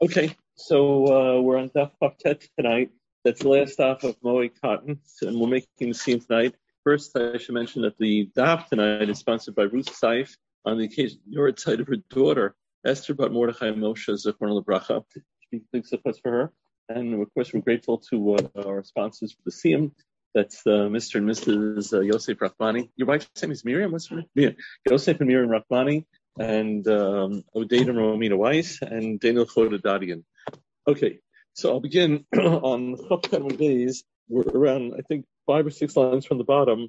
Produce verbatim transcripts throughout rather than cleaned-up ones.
Okay, so uh, we're on Daf Kaftet tonight. That's the last Daf of Moed Cotton, and we're making the scene tonight. First, I should mention that the Daf tonight is sponsored by Ruth Seif on the occasion your side of her daughter, Esther Bat Mordechai Moshe Zichron Lebracha. She thinks of us for her, and of course we're grateful to uh, our sponsors for the Siyum. That's uh, Mister and Missus Uh, Yosef Rachmani. Your wife's name is Miriam. What's her name? Yeah, Yosef and Miriam Rachmani. And um, Odeida Romina Weiss and Daniel Chodadadian. Okay, so I'll begin on Chapter days. We're around, I think, five or six lines from the bottom,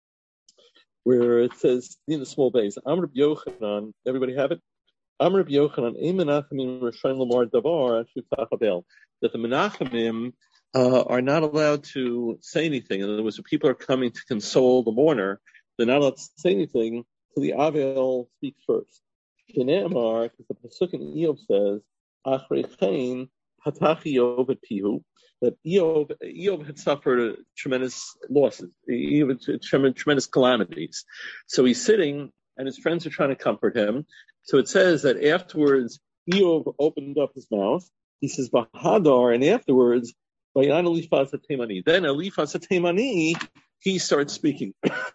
where it says in the small base, Amr Yochanan. Everybody have it? Amr Yochanan, Ein Menachemim Rishon Lamar Davar Shutach Abel. That the Menachemim uh, are not allowed to say anything. In other words, when people are coming to console the mourner, they're not allowed to say anything. So the Avel speaks first. Shneimar, because the pasuk in Eov says, "Achrechein hatach Eov et pihu," that Eov, Eov had suffered tremendous losses, Eov had tremendous calamities. So he's sitting, and his friends are trying to comfort him. So it says that afterwards, Eov opened up his mouth. He says, "Bahadar," and afterwards, "Vayan Eliphaz HaTemani." Then Eliphaz HaTemani, he starts speaking.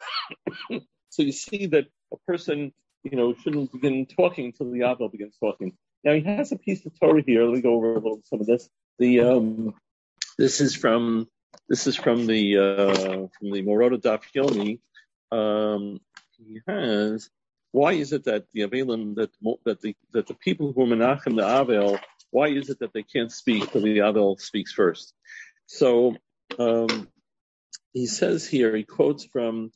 So you see that a person, you know, shouldn't begin talking until the Avel begins talking. Now he has a piece of Torah here. Let me go over a little some of this. The um, this is from this is from the uh, from the Morota Daf Yomi. Um, he has. Why is it that the Avelim that that the that the people who are Menachem the Avel? Why is it that they can't speak till the Avel speaks first? So um, he says here. He quotes from.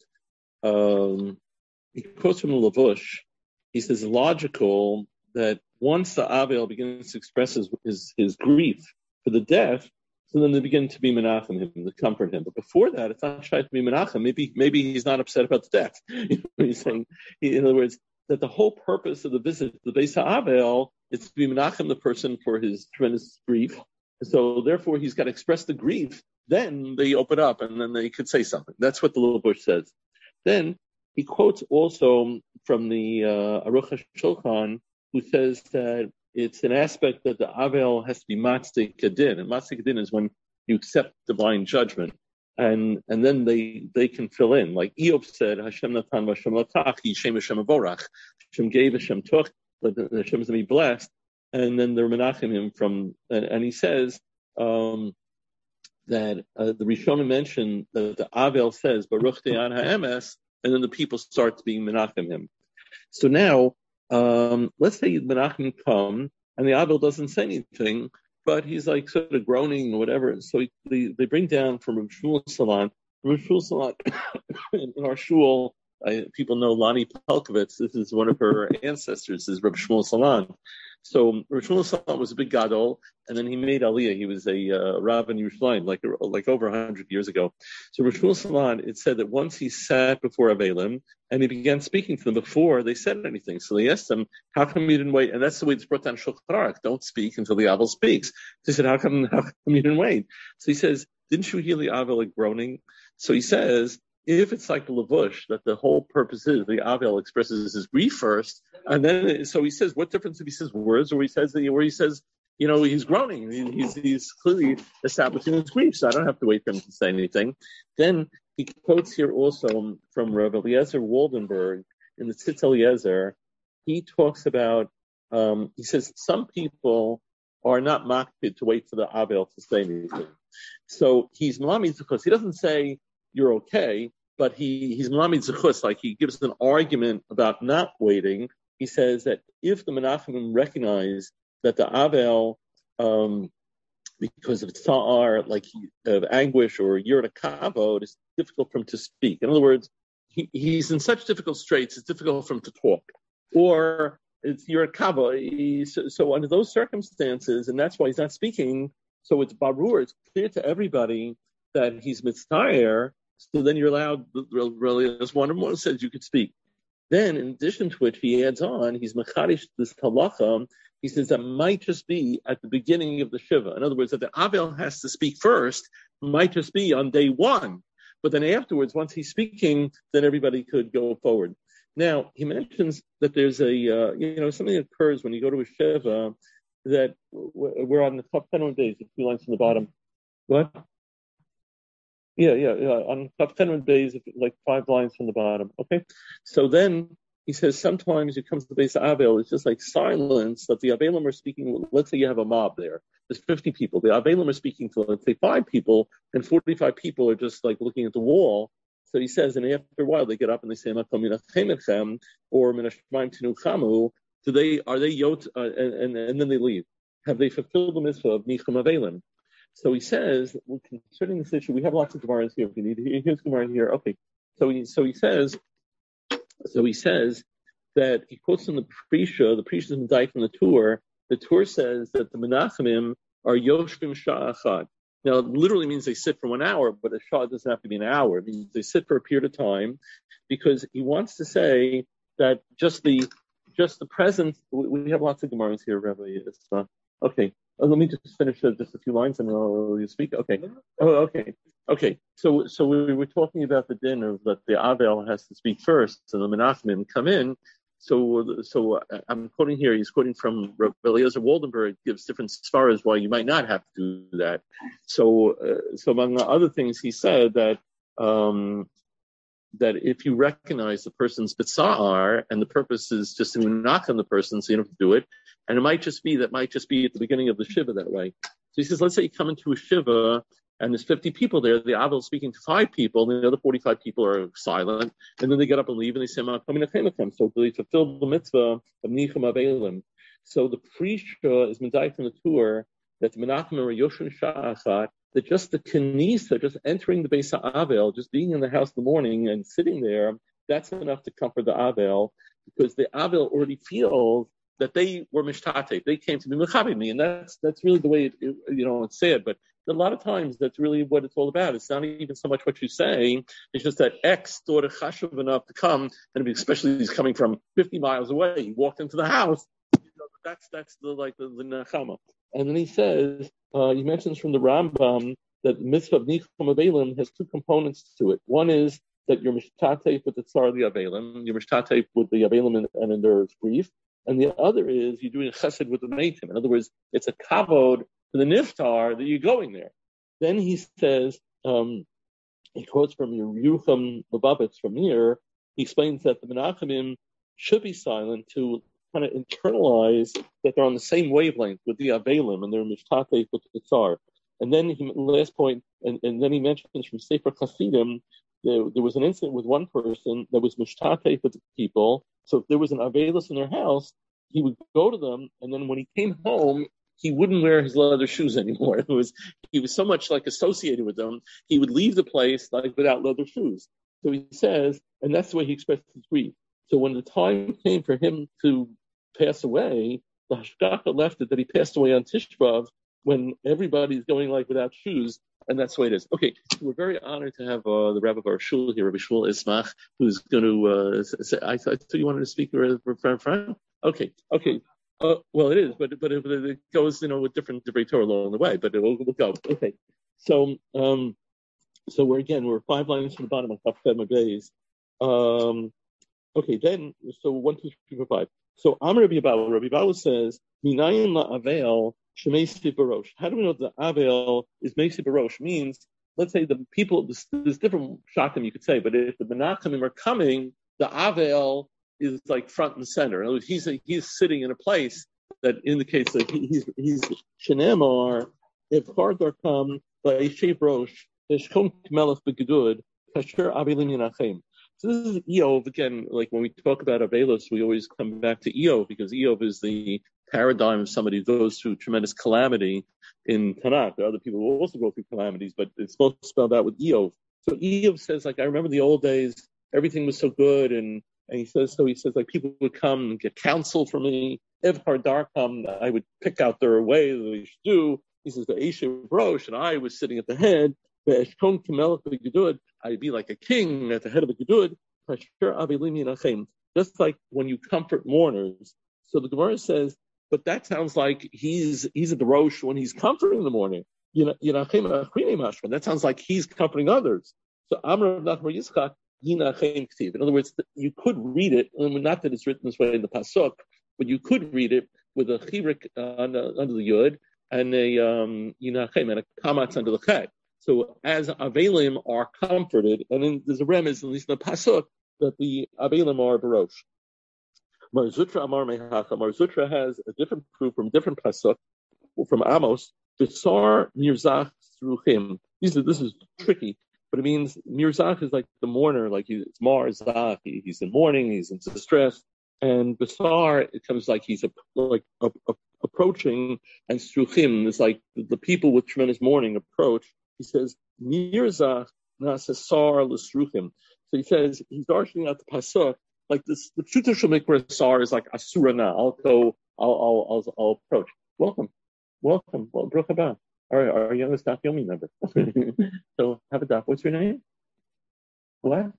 Um, he quotes from the Lavush. He says, logical that once the Avel begins to express his, his, his grief for the death, so then they begin to be menachem him, to comfort him. But before that, it's not shy to be menachem. Maybe, maybe he's not upset about the death. You know, he's saying, he, in other words, that the whole purpose of the visit to the Beis HaAvel is to be menachem the person for his tremendous grief. So therefore, he's got to express the grief. Then they open up, and then they could say something. That's what the little bush says. Then he quotes also from the uh, Aruch HaShulchan, who says that it's an aspect that the Avel has to be Matzdik Adin. And Matzdik Adin is when you accept divine judgment. And and then they, they can fill in. Like Eov said, Hashem Natan Hashem Latach, Yishem Hashem Avorach. Hashem gave, Hashem took, but Hashem is going to be blessed. And then they're menachem him from, and, and he says, um, that uh, the Rishonim mentioned that the Avel says Baruch De'an Ha'emes, and then the people start being menachem him. So now, um, let's say menachem come, and the Avel doesn't say anything, but he's like sort of groaning or whatever. So he, they, they bring down from Rav Shmuel Salan. Rav Shmuel Salan in our shul, I, people know Lani Pelkovitz. This is one of her ancestors. Is Rav Shmuel Salan. So Rav Shmuel Salan was a big gadol, and then he made Aliyah. He was a uh, Rav in Yerushalayim, like like over a hundred years ago. So Rav Shmuel Salan, it said that once he sat before Avelim, and he began speaking to them before they said anything. So they asked him, "How come you didn't wait?" And that's the way it's brought down Shulchan Aruch. Don't speak until the Avel speaks. So he said, "How come? How come you didn't wait?" So he says, "Didn't you hear the Avel like groaning?" So he says, if it's like the Lavush, that the whole purpose is the Avel expresses his grief first, and then so he says, what difference if he says words or he says that, where he says, you know, he's groaning, he, he's he's clearly establishing his grief, so I don't have to wait for him to say anything. Then he quotes here also from Rav Eliezer Waldenberg in the Tzitz Eliezer. He talks about, um, he says some people are not makpid to wait for the Avel to say anything. So he's malamid because he doesn't say you're okay, but he, he's Malamid Zechus, like he gives an argument about not waiting. He says that if the Menachemim recognize that the Avel, um, because of tsa'ar, like he, of anguish or yirah kavod, it's difficult for him to speak. In other words, he, he's in such difficult straits, it's difficult for him to talk. Or it's yirah kavod. So, so under those circumstances, and that's why he's not speaking, so it's barur, it's clear to everybody that he's mitzvah. So then you're allowed, really, as one of them says, you could speak. Then, in addition to which, he adds on, he's mechadish this halacha. He says that might just be at the beginning of the shiva. In other words, that the Avel has to speak first, might just be on day one. But then afterwards, once he's speaking, then everybody could go forward. Now, he mentions that there's a, uh, you know, something that occurs when you go to a shiva, that we're on the top ten days, a few lines from the bottom. What? Yeah, yeah, yeah. On top ten days, like five lines from the bottom. Okay. So then he says sometimes it comes to the base of Avel, it's just like silence that the Avelim are speaking. Let's say you have a mob there. There's fifty people. The Avelim are speaking to, let's say, five people, and forty-five people are just like looking at the wall. So he says, and after a while they get up and they say, Makom Minachem or Minashmaim Tinu Chamu. Do they, are they yot, uh, and, and, and then they leave? Have they fulfilled the mitzvah of Nichum Avelim? So he says, well, concerning this issue, we have lots of Gemaras here. If you need, here's Gemara here. Okay. So he, so he says, so he says that he quotes from the Prisha, the Prisha is died from the Tur. The Tur says that the Menachemim are Yoshvim Sha'achad. Now, it literally means they sit for one hour, but a Shah doesn't have to be an hour. It means they sit for a period of time, because he wants to say that just the just the presence. We have lots of Gemaras here, Rabbi. It's, uh, okay. Uh, let me just finish uh, just a few lines and I'll you speak. Okay. Oh, okay. Okay. So, so we were talking about the din of that the Avel has to speak first, and the Menachemim come in. So, so uh, I'm quoting here. He's quoting from Rabbi Eliezer Waldenberg. Gives different svaras why you might not have to do that. So, uh, so among the other things, he said that um, that if you recognize the person's bitza'ar and the purpose is just to knock on the person, so you don't have to do it. And it might just be, that might just be at the beginning of the Shiva that way. So he says, let's say you come into a Shiva and there's fifty people there, the Avel is speaking to five people, and the other forty-five people are silent, and then they get up and leave, and they say, so they fulfill the mitzvah of Nichum Avelim. So the Prisha is medayik from the Tur, that the Menachem are Yoshun Sha'achat, that just the Kenisa, just entering the Beis HaAvel, just being in the house in the morning and sitting there, that's enough to comfort the Avel, because the Avel already feels that they were mishtate, they came to be mechabed me, and that's that's really the way it, it, you know it's said. But a lot of times that's really what it's all about. It's not even so much what you say; it's just that X thought it chashuv enough to come, and especially he's coming from fifty miles away. He walked into the house. You know, that's that's the like the, the nechama. And then he says uh, he mentions from the Rambam that the mitzvah of Nichum Avelim has two components to it. One is that you're mishtate with the tsar of the Avelim, you're mishtate with the Avelim and, and in their grief. And the other is you're doing a chesed with the meitim. In other words, it's a kavod to the niftar that you're going there. Then he says, um, he quotes from Yerucham Lubavitz from here, he explains that the Menachemim should be silent to kind of internalize that they're on the same wavelength with the Avelim and they're mishtate with the tsar. And then he, last point, and, and then he mentions from Sefer Chassidim, there, there was an incident with one person that was mishtate with the people. So if there was an Avelis in their house, he would go to them, and then when he came home, he wouldn't wear his leather shoes anymore. It was he was so much like associated with them, he would leave the place like without leather shoes. So he says, and that's the way he expressed his grief. So when the time came for him to pass away, the hashgacha left it that he passed away on Tisha B'Av when everybody's going like without shoes. And that's the way it is. Okay, we're very honored to have uh, the Rabbi of our shul here, Rabbi Shmuel Ismach, who's going to uh, say, I thought you wanted to speak for Frank? Okay, okay. Uh, well, it is, but but it, it goes, you know, with different debate along the way, but it will we'll go. Okay, so um, so we're again, we're five lines from the bottom of Kaf Days. Um, okay, then, so one, two, three, four, five. So Amar Rabbi Abahu, Rabbi Abahu says, Minayin la'avel shemesi barosh. How do we know that the avel is mesi barosh? Means, let's say the people, there's, there's different shakim you could say, but if the menachemim are coming, the avel is like front and center. In other words, he's he's sitting in a place that indicates that he, he's he's shenemar. If Fardar come by Shev Rosh, Eshkom Kmelech Begedud Kasher Avelim Yinachem. So this is Eov again. Like when we talk about Avelos, we always come back to Eov because Eov is the paradigm of somebody who goes through tremendous calamity in Tanakh. There are other people who also go through calamities, but it's both spelled out with Eov. So Eov says, like, I remember the old days, everything was so good, and and he says, so he says, like, people would come and get counsel from me. If Hardar come, I would pick out their way that they should do. He says, the Eshev Rosh, and I was sitting at the head. I'd be like a king at the head of a gedud. Just like when you comfort mourners. So the Gemara says, but that sounds like he's he's at the Rosh when he's comforting the mourner. That sounds like he's comforting others. So Amr Nachbar Yitzchak, in other words, you could read it, not that it's written this way in the Pasuk, but you could read it with a chirik uh, under, under the yud and a um, yinachem and a kamatz under the chet. So as avelim are comforted, and then there's a remez, at least in the pasuk, that the avelim are barosh. Mar Zutra Amar Mehacha. Mar Zutra has a different proof from different pasuk from Amos. Bisar mirzach through him. These are, this is tricky, but it means mirzach is like the mourner, like he, it's marzach. He, he's in mourning, he's in distress, and bisar it comes like he's a, like a, a, approaching, and through him it's like the, the people with tremendous mourning approach. He says mirzach nasasar l'sruchim. So he says he's darshaning out the pasuk. Like this, the Pshuta Shemikra Sar is like Asura na. I'll go, I'll, I'll, I'll, I'll approach. Welcome, welcome, well, Baruch haba. All right, our youngest Daf Yomi member. So have a Daf. What's your name? What?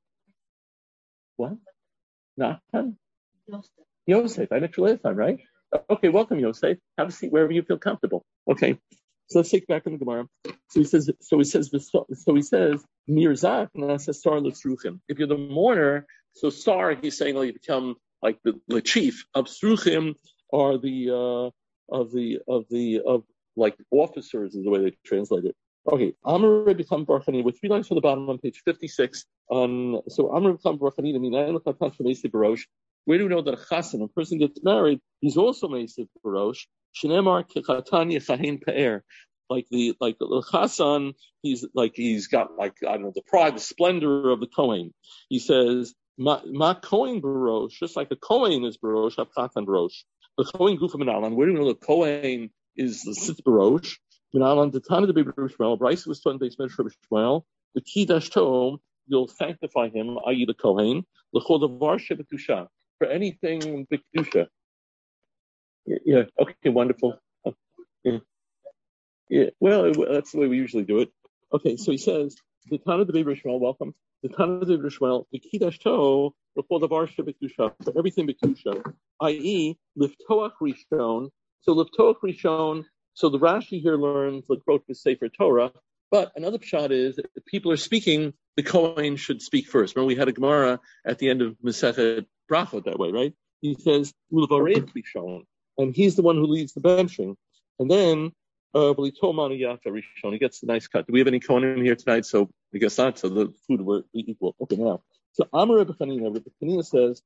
What? Nathan? Yosef. Yosef. I met you last time, right? Okay, welcome, Yosef. Have a seat wherever you feel comfortable. Okay. So let's take back in the Gemara. So he says, so he says, so he says, Mirzach nasasar l'sruchim. If you're the mourner, so sar, he's saying, like, you become like the, the chief of sruchim, are the uh, of the of the of like officers is the way they translate it. Okay, Amar become Barchani with three lines from the bottom on page fifty-six. On so Amar become Barchani to mean barosh. Where do we know that a chassan, a person gets married, he's also meisiv barosh? Shneimar kechatan yechahen pe'er. Like the like the chassan, he's like he's got like I don't know the pride, the splendor of the kohen. He says ma, ma kohen barosh, just like a kohen is barosh, a chatan barosh. The kohen gufa minalan. Where do we know the kohen is the sitz barosh? Minalan the time of the baby Shmuel. Bryce was taught in basement for Shmuel. The kidash toom, you'll sanctify him, that is the kohen. L'chol davar shebetusha, for anything b'kedusha. Yeah, yeah. Okay. Wonderful. Uh, yeah. Yeah. Well, that's the way we usually do it. Okay. So he says the Tana the Baby Shmuel. Welcome. The Tana the Baby Shmuel. The Kiddush To before the Varsha B'Kedusha for everything B'Kedusha, that is, Liftoach Rishon. So Liftoach Rishon. So the Rashi here learns the quote with Sefer Torah. But another pshat is that if people are speaking, the Kohen should speak first. Remember, we had a Gemara at the end of Masechet Brachot that way, right? He says Ulvarech Rishon. And he's the one who leads the benching. And then, uh, he gets the nice cut. Do we have any Kohanim here tonight? So I guess not. So the food will be equal. Okay, now. So Amar Rebbe Chanina, Rebbe Chanina says,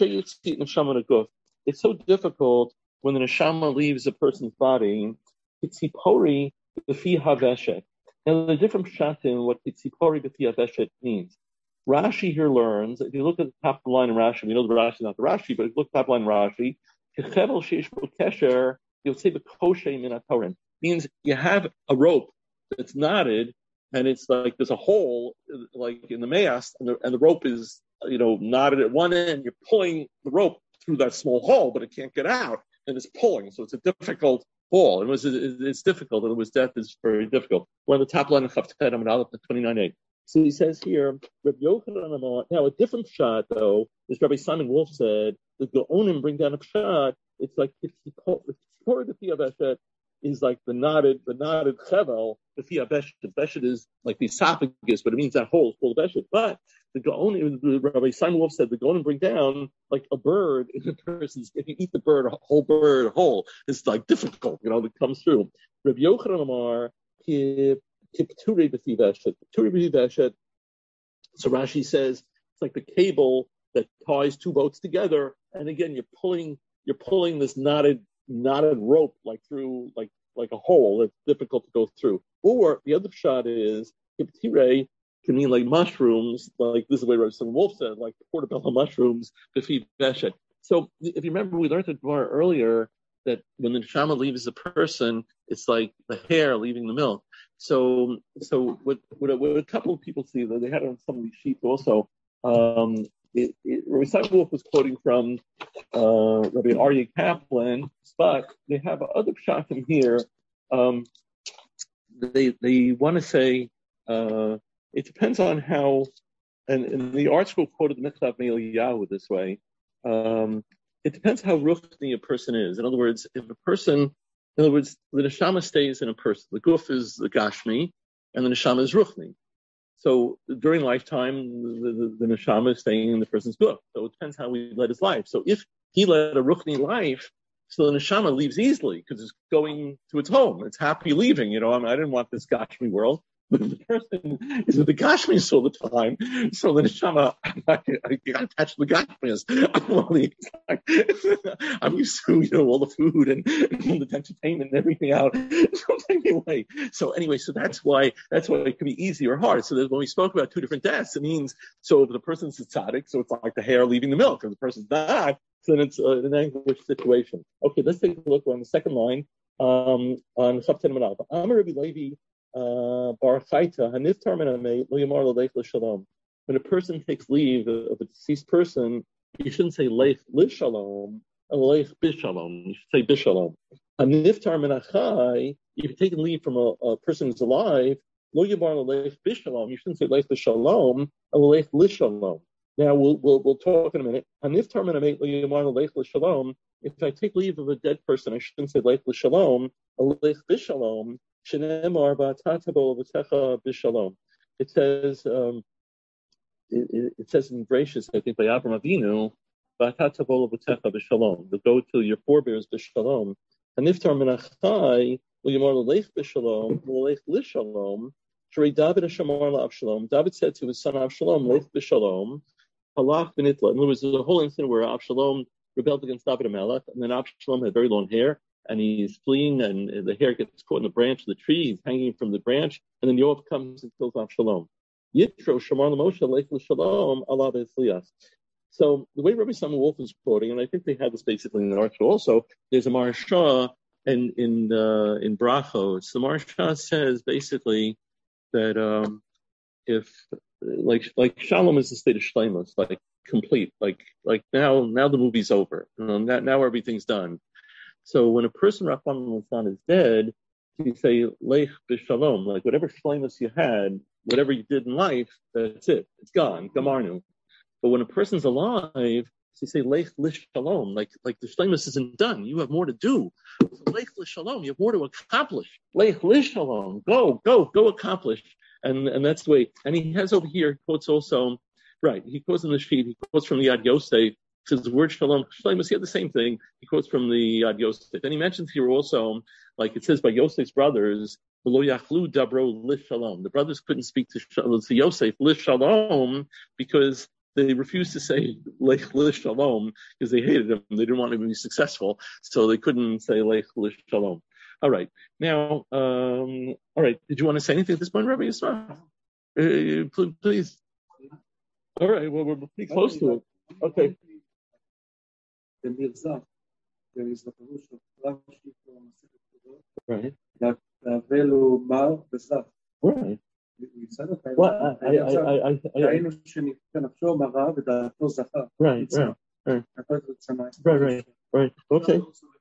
it's so difficult when the neshama leaves a person's body. Pitzipori b'fi haveshet. Now, the different pshat in what pitzipori b'fi haveshet means. Rashi here learns, if you look at the top of the line in Rashi, we know the Rashi is not the Rashi, but if you look at the top line in Rashi, you'll say the kosher min means you have a rope that's knotted, and it's like there's a hole like in the mast, and the, and the rope is you know knotted at one end. You're pulling the rope through that small hole, but it can't get out, and it's pulling. So it's a difficult haul. It was it's difficult, and it was death is very difficult. We're on the top line of Chavtet Amud Aleph twenty-nine eight. So he says here, Rabbi Yochanan Amar. Now a different shot though is Rabbi Simon Wolf said the Gaonim bring down a shot. It's like it's the Beshet is like the knotted, the knotted chevel. The Beshet, the Beshet is like the esophagus, but it means that hole is full of Beshet. But the Gaonim, the Rabbi Simon Wolf said the Gaonim bring down like a bird in a person's. If you eat the bird, a whole bird whole, it's like difficult, you know, that comes through. Rabbi Yochanan Amar Kipturi b'fi Beshet, Kipturi b'fi Beshet. So Rashi says it's like the cable that ties two boats together, and again you're pulling. You're pulling this knotted, knotted rope like through, like like a hole that's difficult to go through. Or the other shot is kiptire can mean like mushrooms, like this is the way Rabbi Simon Wolf said, like portobello mushrooms, b'fi beshet. So if you remember, we learned it more earlier that when the neshama leaves a person, it's like the hair leaving the milk. So so what what, what a couple of people see that they had on some of these sheets also. Um, It, it, Rabbi Simon Wolf was quoting from uh, Rabbi Aryeh Kaplan, but they have other pshatim here. Um, they they want to say uh, it depends on how, and, and the art school quoted the Mitzvah Me'Eliyahu this way. Um, it depends how ruchni a person is. In other words, if a person, in other words, the neshama stays in a person. The guf is the gashmi, and the neshama is ruchni. So during lifetime, the, the, the neshama is staying in the person's guf. So it depends how he led his life. So if he led a ruchni life, So the neshama leaves easily because it's going to its home. It's happy leaving. You know, I, mean, I didn't want this Gashmi world. But the person is with the Gashmis all the time, so the neshama, I, I got attached to the Gashmis. I'm used to, you know, all the food and, and all the entertainment and everything out. So anyway, so anyway, so that's why that's why it can be easy or hard. So that when we spoke about two different deaths, it means so if the person's a tzaddik, so it's like the hair leaving the milk. If the person's not, so then it's uh, an anguish situation. Okay, let's take a look on the second line um, on Chapten Manal. Amar Rabbi Levi. Uh, Bar Chaita, Haniftar Menamei, Lo Yamar Lo Leich L'Shalom. When a person takes leave of a deceased person, you shouldn't say Leich L'Shalom, Leich B'Shalom. You should say B'Shalom. Haniftar Menachai, if you're taking leave from a, a person who's alive, Lo Yamar Lo Leich B'Shalom. You shouldn't say Leich L'Shalom, Leich L'Shalom. Now we'll, we'll we'll talk in a minute. Haniftar Menamei, Lo Yamar Lo Leich L'Shalom. If I take leave of a dead person, I shouldn't say Leich L'Shalom, Leich B'Shalom. It says, um, it, it says in Gracious, I think by Abraham Avinu, to go to your forebears b'shalom. And Niftar menachai, l'yamar b'shalom, l'leich l'shalom. Shrei David Hashamar l'Avshalom. David said to his son Avshalom, leich b'shalom, halach v'nitla. In other words, there's a whole incident where Avshalom rebelled against David HaMelech, and then Avshalom had very long hair. And he's fleeing, and the hair gets caught in the branch of the tree. He's hanging from the branch, and then Yoav comes and kills Avshalom. Yitro Shamar l'Moshe leich l'Shalom ala v'Etzlias. So the way Rabbi Samuel Wolf is quoting, and I think they have this basically in the article also, there's a Maharsha in in uh, in Brachos. The Maharsha says basically that um, if like like Shalom is the state of Shleimus, like complete, like like now now the movie's over, you know, now, now everything's done. So when a person, Rahman al is dead, you say, Leich b'shalom, like whatever shleimus you had, whatever you did in life, that's it. It's gone, gamarnu. But when a person's alive, you say, Leich l'shalom, like, like the shleimus isn't done. You have more to do. So Leich l'shalom, you have more to accomplish. Leich l'shalom, go, go, go accomplish. And, and that's the way. And he has over here, he quotes also, right, he quotes in the sheet, he quotes from the Yad Yosef, says the word shalom, shleimus, he had the same thing. He quotes from the Yad Yosef. And he mentions here also, like it says by Yosef's brothers, V'lo yachlu dabro l'shalom. The brothers couldn't speak to, to Yosef l'shalom because they refused to say leich l'shalom because they hated him. They didn't want him to be successful, so they couldn't say leich l'shalom. All right. Now, um, all right. Did you want to say anything at this point, Rabbi Yisrael? Uh, please, please. All right. Well, we're pretty close to it. Okay. there is a solution. Right. That Velu Mal Besav. Right. Well, I, I, I, I, right, right, right, right, right, right. Okay.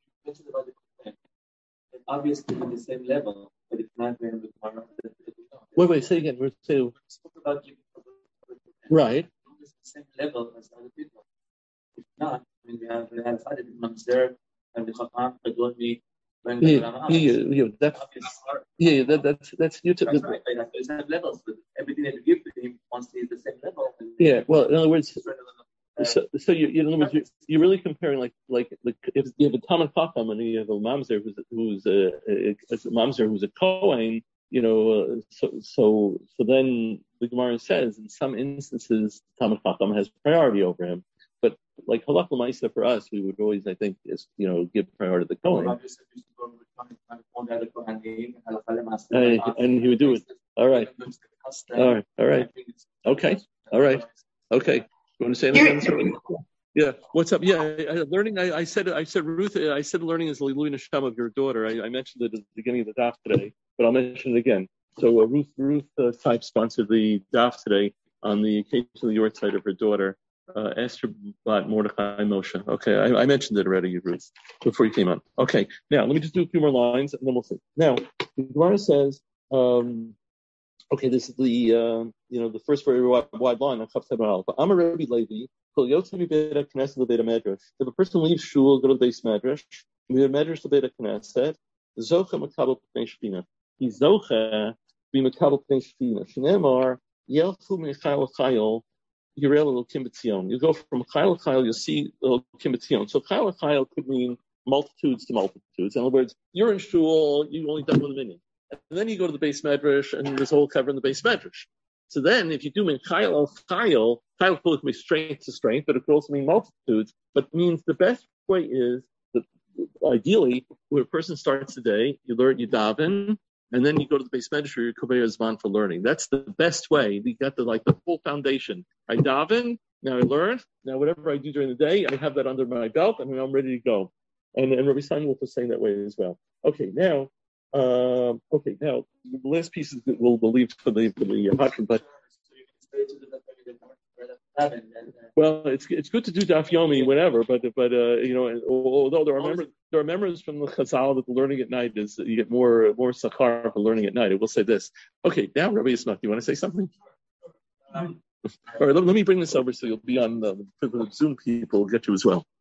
Obviously, on the same level, but it's not very good. Wait, wait, say again. We're still about right. It's the same level as other people. If not, I mean, we have we have other mamzer and the chacham, the godly. Yeah, yeah, yeah, that's, yeah, that, that's, that's, you took that's right. Like, there's have levels, but everything that you give to him wants to be the same level. Yeah, well, in other words, so, so you, in other words, you're, you're really comparing, like, like, like, if you have a Talmud Chacham and you have a mamzer who's, who's a, a, a mamzer who's a Kohen, you know, uh, so, so, so then the Gemara says, in some instances, Talmud Chacham has priority over him. But like halach l'maisa for us, we would always, I think, is you know give priority to the Kohen. Uh, and he would do it. All right. All right. All right. Okay. All right. Okay. You want to say anything? Yeah. What's up? Yeah. I, I, learning. I, I said. I said Ruth. I said learning is the Lilui Neshama of your daughter. I, I mentioned it at the beginning of the daf today, but I'll mention it again. So uh, Ruth Ruth uh, Type sponsored the daf today on the occasion of the yortzeit of her daughter. Uh, Esther Bat Mordechai Moshe. Okay, I, I mentioned it already, Ruth, before you came on. Okay, now let me just do a few more lines and then we'll see. Now, the Gemara says, um, okay, this is the uh, you know the first very wide, wide line on Chaf Seven Aleph. I'm a Rabbi Levi. If a person leaves shul, go to the base medrash, we have medrash to Beit Knesset. Zocha makabel pnei shechina. He's zocha be makabel pnei shechina. Shneimar yelchu mechayil chayil. You go from chayil chayil, you'll see chayil chayil. So chayil chayil could mean multitudes to multitudes. In other words, you're in shul, you only done one minyan. And then you go to the base medrash, and there's a whole cover in the base medrash. So then, if you do mean chayil al chayil, chayil could mean strength to strength, but it could also mean multitudes. But means the best way is that ideally, where a person starts the day, you learn, you daven, and then you go to the base medrash or your kovei zman for learning. That's the best way. You got the like the full foundation. I daven, now I learn, now whatever I do during the day, I have that under my belt, and I'm ready to go. And and Rabbi Steinwolf was saying that way as well. Okay, now. Um, okay, now the last piece is we'll, we'll leave for the for the Hatrim, but well, it's it's good to do Daf Yomi whenever, but but uh, you know, although there are members there are members from the Chazal that the learning at night is you get more more sakar for learning at night. I will say this. Okay, now Rabbi Yismach, do you want to say something? Um, All right, let, let me bring this over so you'll be on the, the Zoom. People will get you as well.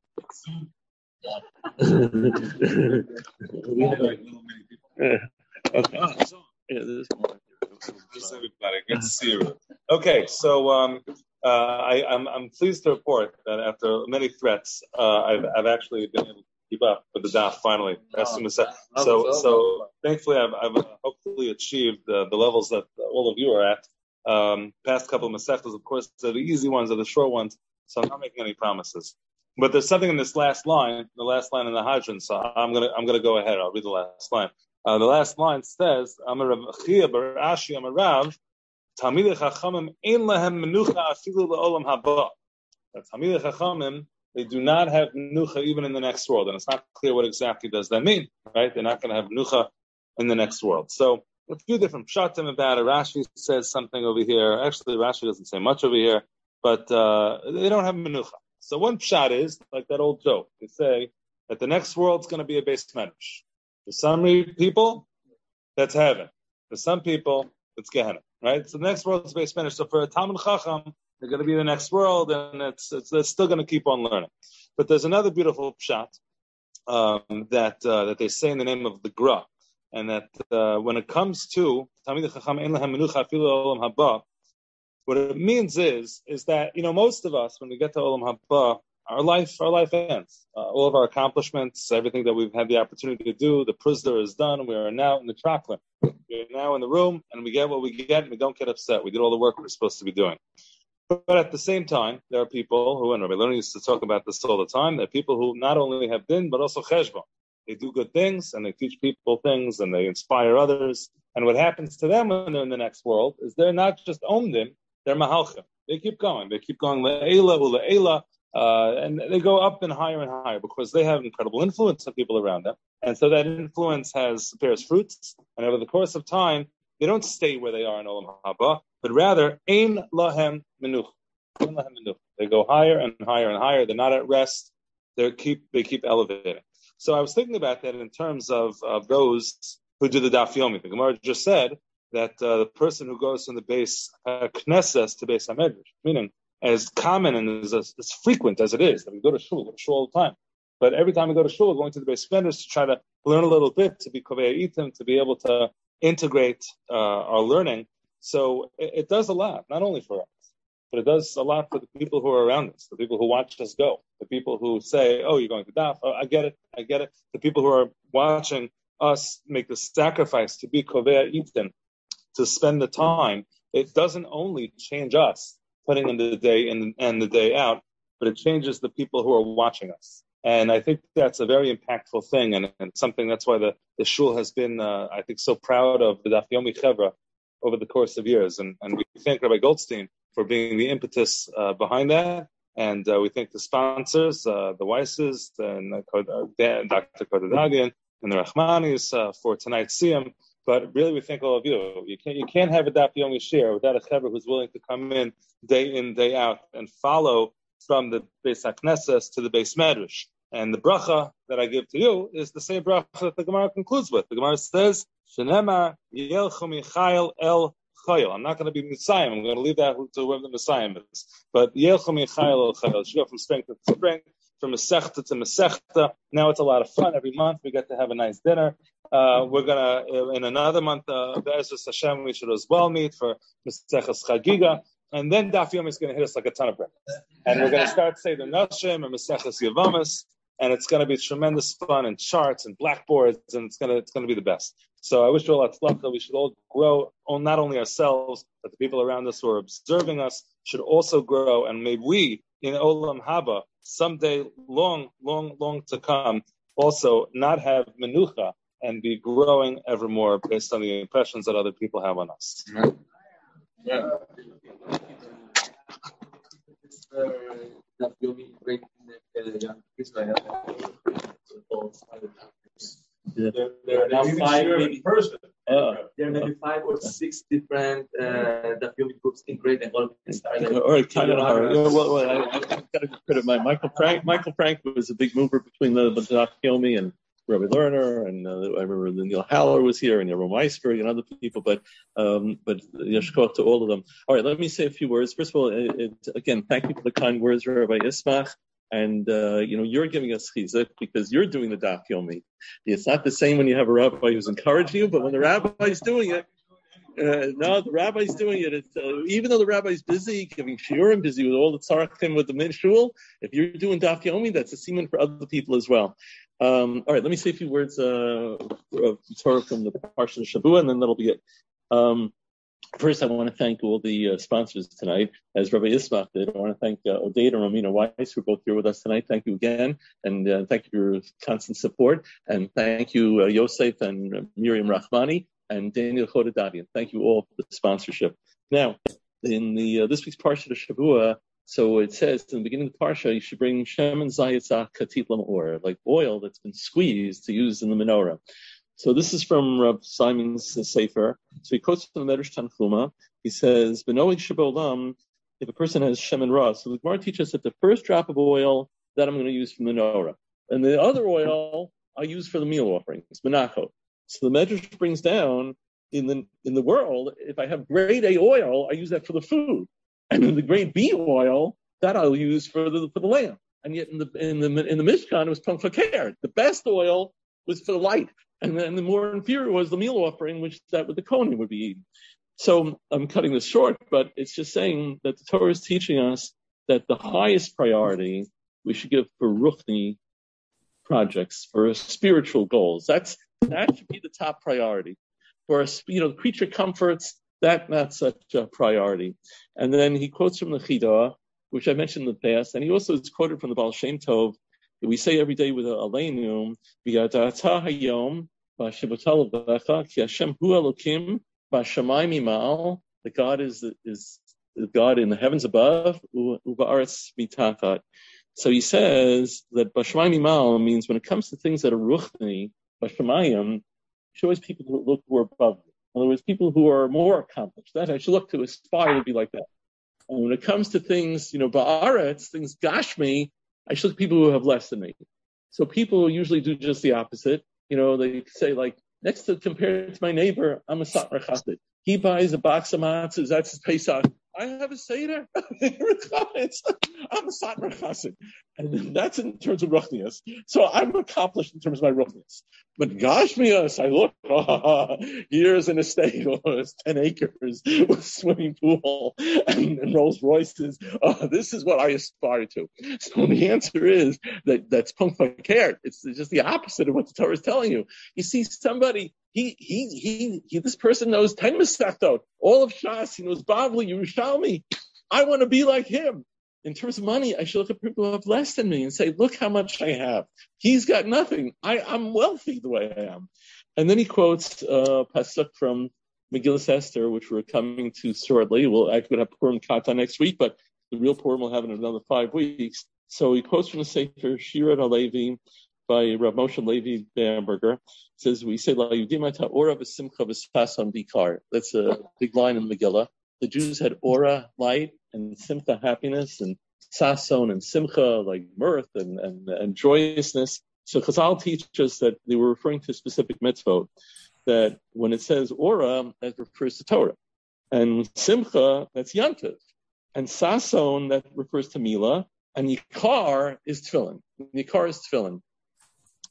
we have like little many people. Yeah. Okay. Oh, so, yeah, this Thanks everybody. Good to see you. Okay, so um, uh, I, I'm I'm pleased to report that after many threats, uh, I've I've actually been able to keep up with the daf finally. Oh, so so, so thankfully I've I've hopefully achieved uh, the levels that all of you are at. Um, past couple of masechtas, of course, they're the easy ones, are the short ones. So I'm not making any promises. But there's something in this last line, the last line in the Hadron. So I'm gonna I'm gonna go ahead. I'll read the last line. Uh, the last line says, "Amar Rav Chia bar Ashi Amar Rav, Talmidei Chachamim ein lahem menucha afilu leolam haba." Talmidei Chachamim, they do not have menucha even in the next world, and it's not clear what exactly does that mean. Right? They're not going to have menucha in the next world. So a few different pshatim about it. Rashi says something over here. Actually, Rashi doesn't say much over here, but uh, they don't have menucha. So one pshat is, like that old joke, they say that the next world's going to be a beis medrash. For some people, that's heaven. For some people, it's Gehenna, right? So the next world is beis medrash. So for a Talmid Chacham, they're going to be the next world, and it's, it's they're still going to keep on learning. But there's another beautiful pshat um, that uh, that they say in the name of the Gra, and that uh, when it comes to Talmidei Chacham ein lahem menucha afilu leolam haba, what it means is, is that, you know, most of us, when we get to Olam Haba, our life, our life ends. Uh, all of our accomplishments, everything that we've had the opportunity to do, the prusder is done. We are now in the chocolate. We're now in the room, and we get what we get, and we don't get upset. We did all the work we're supposed to be doing. But, but at the same time, there are people who, and Rabbi Learning used to talk about this all the time, there are people who not only have din, but also cheshbon. They do good things, and they teach people things, and they inspire others. And what happens to them when they're in the next world is they're not just omdim, they're mahalchim. They keep going. They keep going le'ela u'le'ela, uh, and they go up and higher and higher because they have incredible influence on people around them. And so that influence has bears fruits. And over the course of time, they don't stay where they are in Olam Haba, but rather ein lahem menuch. Ein lahem menuch. They go higher and higher and higher. They're not at rest. They keep they keep elevating. So I was thinking about that in terms of, of those who do the Daf Yomi. The Gemara just said that uh, the person who goes from the base uh, Knesses to base Hamedrash, meaning as common and as, as, as frequent as it is that we go to shul, we go to shul all the time. But every time we go to shul, we're going to the base Hamedrash to try to learn a little bit, to be kovei itim, to be able to integrate uh, our learning. So it, it does a lot, not only for us, but it does a lot for the people who are around us, the people who watch us go, the people who say, "Oh, you're going to Daf. Oh, I get it, I get it." The people who are watching us make the sacrifice to be kovei itim, to spend the time. It doesn't only change us putting in the day in and the day out, but it changes the people who are watching us. And I think that's a very impactful thing, and, and something that's why the, the shul has been, uh, I think, so proud of the Daf Yomi Chevra over the course of years. And, and we thank Rabbi Goldstein for being the impetus uh, behind that. And uh, we thank the sponsors, uh, the Weisses, and uh, Doctor Kodadagian, and the Rahmanis uh, for tonight's siyum. But really, we thank all of you. You can't you can't have a Daf Yomi share without a chevra who's willing to come in day in, day out and follow from the Beis HaKnesses to the Beis Medrash. And the bracha that I give to you is the same bracha that the Gemara concludes with. The Gemara says, "Shenemar yelchu michayil el chayil." I'm not going to be Messiah. I'm going to leave that to whoever the Messiah is. But yelchu michayil el chayil. She go from strength to strength, from Masechta to Masechta. Now it's a lot of fun. Every month we get to have a nice dinner. Uh, we're gonna uh, in another month, uh, Be'ezus Hashem, we should as well meet for Maseches Chagiga, and then Daf Yomi is going to hit us like a ton of bricks, and we're going to start Seder Nashim and Maseches Yavamas, and it's going to be tremendous fun and charts and blackboards, and it's going to it's going to be the best. So I wish you all luck. That we should all grow, not only ourselves, but the people around us who are observing us should also grow, and may we in Olam Haba someday, long, long, long to come, also not have menucha and be growing ever more based on the impressions that other people have on us. Yeah. Yeah. There, there are now five, maybe, Uh, there are maybe five or six different uh, Dafyomi groups in Great and all. Or kind of hard. Yeah, well, well, I, I've got to give credit. My Michael Frank. Michael Frank was a big mover between the the Dafyomi and Rabbi Lerner, and uh, I remember Neil Haller was here, and Yaron Weisberg, and other people. But um, but yeshkoch to all of them. All right, let me say a few words. First of all, it, it, again, thank you for the kind words, Rabbi Ismach. And, uh, you know, you're giving us chizuk because you're doing the daf yomi. It's not the same when you have a rabbi who's encouraging you, but when the rabbi's doing it, uh, no, the rabbi's doing it. It's, uh, even though the rabbi's busy giving shiurim, busy with all the tzarachim with the minshul, if you're doing daf yomi, that's a semen for other people as well. Um, all right, let me say a few words uh, of Torah from the Parsha of Shavua, and then that'll be it. Um, First, I want to thank all the uh, sponsors tonight, as Rabbi Ismach did. I want to thank uh, Oded and Romina Weiss, who are both here with us tonight. Thank you again, and uh, thank you for your constant support. And thank you, uh, Yosef and uh, Miriam Rahmani and Daniel Chodadadian. Thank you all for the sponsorship. Now, in the uh, this week's Parsha of Shavua, so it says in the beginning of the Parsha, you should bring Shem and Zayat Katit Lamor, like oil that's been squeezed to use in the menorah. So this is from Rav Simon's uh, Sefer. So he quotes from the Medrash Tanchuma. He says, "B'noeg shabolam, if a person has Shem and Ra." So the Gemara teaches us that the first drop of oil that I'm going to use from the menorah, and the other oil I use for the meal offering. It's menachot. So the Medrash brings down in the in the world, if I have grade A oil, I use that for the food, and then the grade B oil that I'll use for the for the lamb. And yet in the in the in the Mishkan it was pumfaker. The best oil was for the light. And then the more inferior was the meal offering, which that with the Kohanim would be eaten. So I'm cutting this short, but it's just saying that the Torah is teaching us that the highest priority we should give for Ruchni projects, for spiritual goals. That's that should be the top priority. For you know, creature comforts, that not such a priority. And then he quotes from the Chidah, which I mentioned in the past, and he also is quoted from the Baal Shem Tov. We say every day with a Aleinu, V'yadata hayom b'shabbatal v'lecha ki Hashem hu Elokim b'shamayim imal. The God is is the God in the heavens above, u'ba'aretz mitachat. So he says that b'shamayim imal means when it comes to things that are ruchni, b'shamayim, should always people who look who are above you. In other words, people who are more accomplished. That I should look to aspire to be like that. And when it comes to things, you know, ba'aretz, things gashmi, I should look at people who have less than me. So people usually do just the opposite. You know, they say like, next to compared to my neighbor, I'm a Satmar Chassid. He buys a box of matzahs, that's his Pesach. I have a Seder. I'm a Satmar Chassid. And that's in terms of Ruchnius. So I'm accomplished in terms of my Ruchnius. But Gashmius, I look, oh, here's an estate, oh, it's ten acres with a swimming pool and, and Rolls Royces. Oh, this is what I aspire to. So the answer is that that's punk fakert. It's just the opposite of what the Torah is telling you. You see, somebody, he, he, he, he this person knows ten Masechtot, all of Shas, he knows Bavli, Yerushalmi. I want to be like him. In terms of money, I should look at people who have less than me and say, look how much I have. He's got nothing. I, I'm wealthy the way I am. And then he quotes uh, pasuk from Megillas Esther, which we're coming to shortly. We'll actually have Purim Kata next week, but the real Purim will have in another five weeks. So he quotes from the Sefer Shira HaLevi by Rav Moshe Levi Bamberger. It says, we say, La Yudim Ata Ora V'Simcha V'Spason Bikar. That's a big line in Megillah. The Jews had Ora, light, and Simcha, happiness, and Sason and Simcha, like mirth and, and, and joyousness. So Chazal teaches that they were referring to specific mitzvot, that when it says Ora, that refers to Torah. And Simcha, that's Yantiv. And Sason, that refers to Mila. And Yikar is Tefillin. Yikar is Tefillin.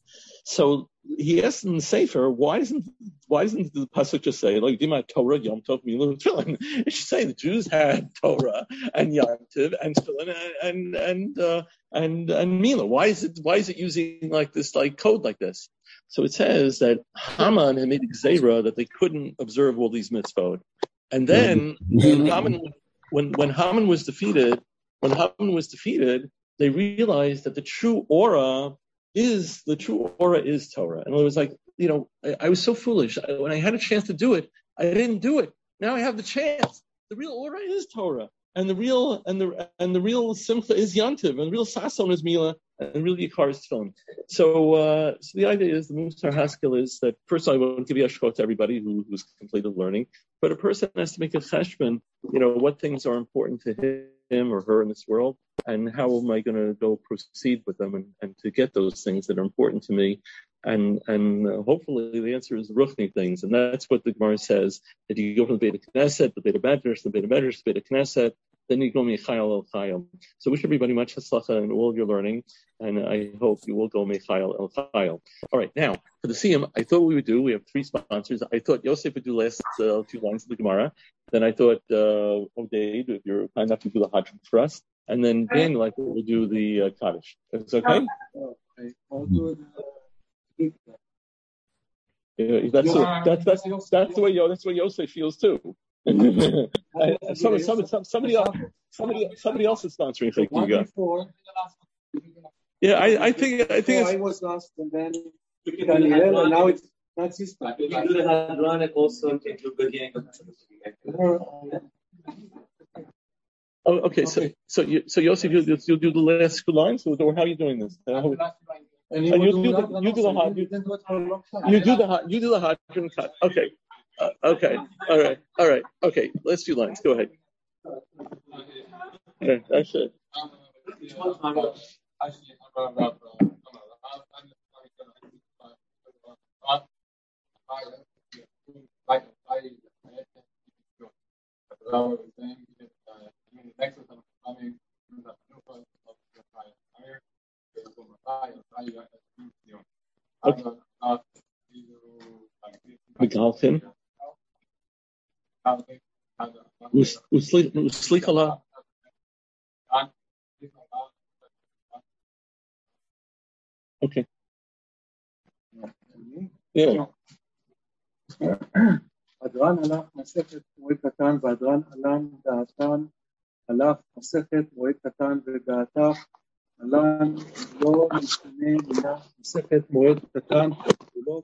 so he asked in the Sefer, why doesn't why doesn't the pasuk just say like Dima Torah Yom Tov Milu Tefillin? It should say the Jews had Torah and Yom Tov and Tefillin and and uh, and and Milah. Why is it why is it using like this like code like this? So it says that Haman had made a gzeira that they couldn't observe all these mitzvot, and then when Haman when when Haman was defeated, when Haman was defeated, they realized that the true aura is the true aura is Torah. And it was like, you know, I, I was so foolish. I, when I had a chance to do it, I didn't do it. Now I have the chance. The real aura is Torah. And the real and the and the real simcha is Yantiv, and the real sason is Mila, and the real Yikar is Tefillin. So, uh, so the idea is the Musar Haskell is that first I want to give yashkot to everybody who, who's completed learning, but a person has to make a cheshbon, you know, what things are important to him or her in this world, and how am I going to go proceed with them, and, and to get those things that are important to me. And and uh, hopefully the answer is ruchni things, and that's what the Gemara says, that you go from the Beit Knesset, the Beit Medrash, the Beit Medrash, the Beit Knesset, then you go Michayel El Chayel. So wish everybody much hatzlacha in all your learning, and I hope you will go Michayel El Chayel. All right, now for the Siyum, I thought we would do. We have three sponsors. I thought Yosef would do last uh, two lines of the Gemara. Then I thought uh, Odeid, if you're kind enough to do the Hajj for us, and then Daniel, I thought we'll do the uh, Kaddish. Is that okay? Okay. I'll do it. Yeah, that's, the, that's that's that's the way that's the way Yosef feels too. somebody, somebody, somebody else, somebody, somebody else is sponsoring. Like you got. Yeah, I, I think I think so I was last, and then Daniel, and now it's not his part. You can do the Hadronic also to do beginning. Oh, okay. So so you so Yosef, you you'll do the last two lines, or how are you doing this? How, And you, and you do, do the, the you do the hard you, you you do the you do the hard and cut. Okay, uh, okay, all right, all right, okay. Let's do lines. Go ahead. Yeah, that's it. Okay. Megalfin. Uslikala. Okay. Yeah. הדרן הלך מסכת מועד קטן, והדרן עלן דעתן, הלך מסכת מועד קטן ודעתה, עלן לא משנה מינה מסכת מועד קטן, ולא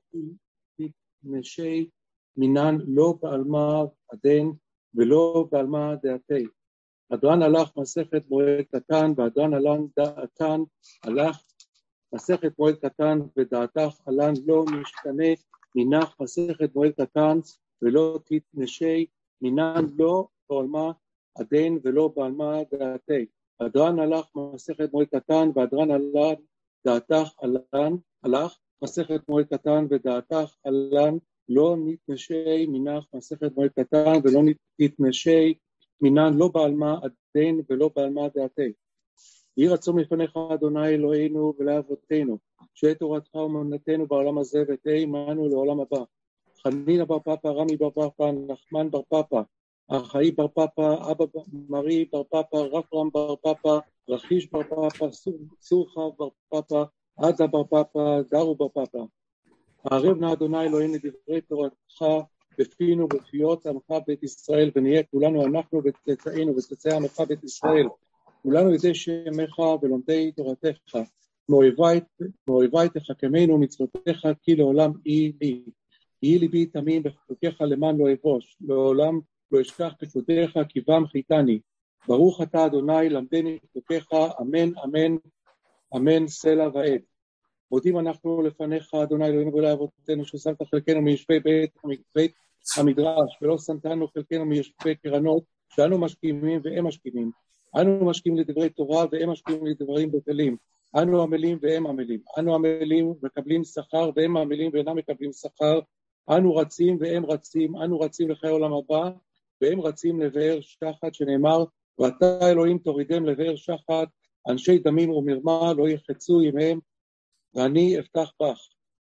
תתנשי מינן לא בעלמה עדן, ולא בעלמה דעתי. הדרן הלך מסכת מועד קטן, והדרן עלן דעתן, הלך מסכת מועד קטן ודעתך, עלן לא משתנה מינך מסכת מועד קטן, ולא תתנשי מינן לא בעלמה עדן ולא בעלמה דעתי. הדרן הלך מסכת מועד קטן, והדרן עלן דעתך עלן, הלך מסכת מועד קטן ודעתך עלן, לא נתנשי מינך מסכת מועד קטן, ולא תתנשי מינן לא בעלמה עדן ולא בעלמה דעתי. יהי רצון מפניך אדוני אלוהינו ולאבותינו, שתהיה תורתך ומנתנו בעולם הזה ותהיה עמנו לעולם הבא. חנינא בר פפא, רמי בר פפא, נחמן בר פפא, אחאי בר פפא, אבא מרי בר פפא, רפרם בר פפא, רכיש בר פפא, צורחה בר פפא, עדה בר פפא, דרו בר פפא. הערב נא אדוני אלוהינו דברי תורתך בפינו ובפיות עמך בית ישראל, ונהיה כולנו אנחנו וצאצאינו וצאצאי עמך בית ישראל, כולנו ידי שמך ולומדי תורתך, מאויבי תחכמנו ומצוותיך, כי לעולם אי לי. יהי ליבי תמים בחוקך למען לא אבוש, לעולם לא אשכח פקודיך כי בם חיתני. ברוך אתה אדוני למדני חוקך, אמן אמן אמן סלע ועד. מודים אנחנו לפניך אדוני אלוהינו ולאבותינו, ששמת חלקנו מיושבי בית, בית המדרש, ולא שמתנו חלקנו מיושבי קרנות, שאנו משכימים והם משכימים. אנו משכימים לדברי תורה והם משכימים לדברים בטלים. אנו עמלים והם עמלים. אנו עמלים מקבלים שכר והם עמלים ואינם מקבלים שכר. אנו רצים והם רצים. אנו רצים לחיי עולם הבא והם רצים לבאר שחת, שנאמר ואתה אלוהים תורידם לבאר שחת, אנשי דמים ומרמה לא יחצו ימיהם, ואני אפתח בך.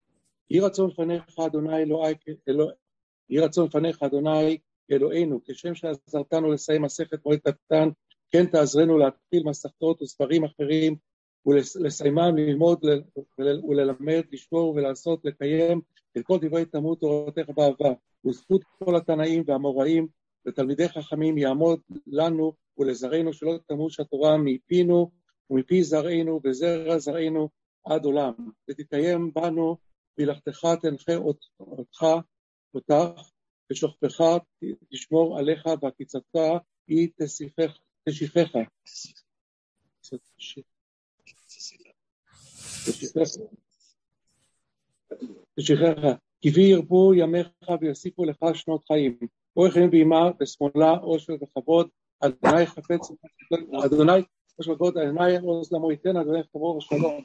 יהי רצון לפניך אדוני אלוהי, יהי רצון לפניך אדוני אלוהינו, כשם שעזרתנו לסיים מסכת מועד קטן, כן תעזרנו להתחיל מסכתות וספרים אחרים, ולסיימם ללמוד וללמד, לשמור ולעשות, לקיים את כל דברי תלמוד תורתך באהבה, וזכות כל התנאים והאמוראים ותלמידי חכמים יעמוד לנו ולזרענו, שלא תמוש התורה מפינו ומפי זרענו וזרע זרענו עד עולם, ותתקיים בנו מלאכתך תנחה אותך אותך ושוכבך תשמור עליך והקיצתך היא תשיחך תשיחך תשיחך כפי ירבו ימיך ויוסיפו לך שנות חיים, אורך ימים בימה בשמאלה עושר וכבוד, אדוני חפץ אדוני עושר וכבוד, אדוני עוז למו ייתן, אדוני חברו ושלום.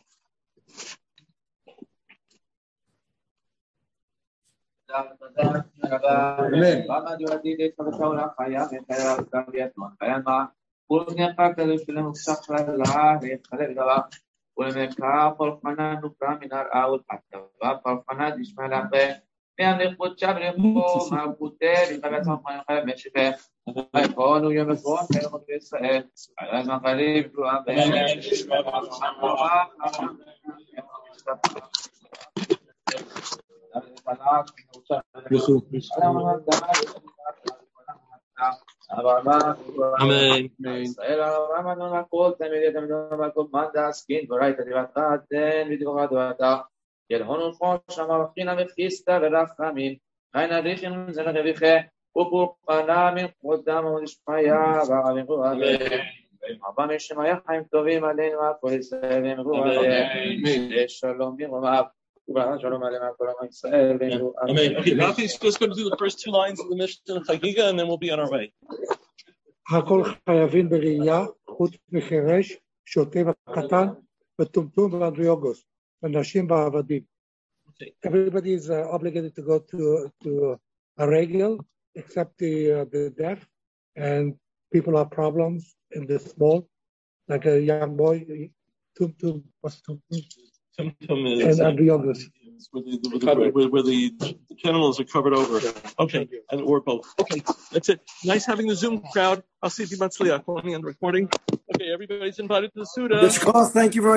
אמן. ולמקה פולחנה נוקרה מן הרעה ולחטבה פולחנה דשמע לאחרי וימליך בודשה ולכו מלכותי וחבץ מלכותי משכה ויכונו יום לפרון חלקות בישראל עלי מחלים פלואה ואלה Amen. ישראל הרב אדון הכל תמיד את המדון והכל מנדה סכין וראית דיבתך תן ותגובה דבתה ילהונו חוש המלכינה וחיסתה ורחמים חיינה ריחים זה נביכה ופורחנה מן חודם ונשמיה ועבירו עליהם אבא משמיה חיים טובים עלינו הכל ישראל ואמרו עליהם שלום ברומם Shalom Amen. Okay, Rafi's just going to do the first two lines of the Mishnah Chagiga, and then we'll be on our way. הכל חייבים בראייה, חוץ מחירש, שוטה וקטן, וטומטום ואנדריוגוס, ונשים ועבדים. Everybody is uh, obligated to go to, to a regel, except the, uh, the deaf, and people have problems in the small, like a young boy, tumtum, what's tumtum? Tumtum is and Andriogus. Where the, the, the, where, where the genitals are covered over. Okay, and or both. Okay, that's it. Nice having the Zoom crowd. I'll see if you Matzliach on the recording. Okay, everybody's invited to the Suda. Thank you very much.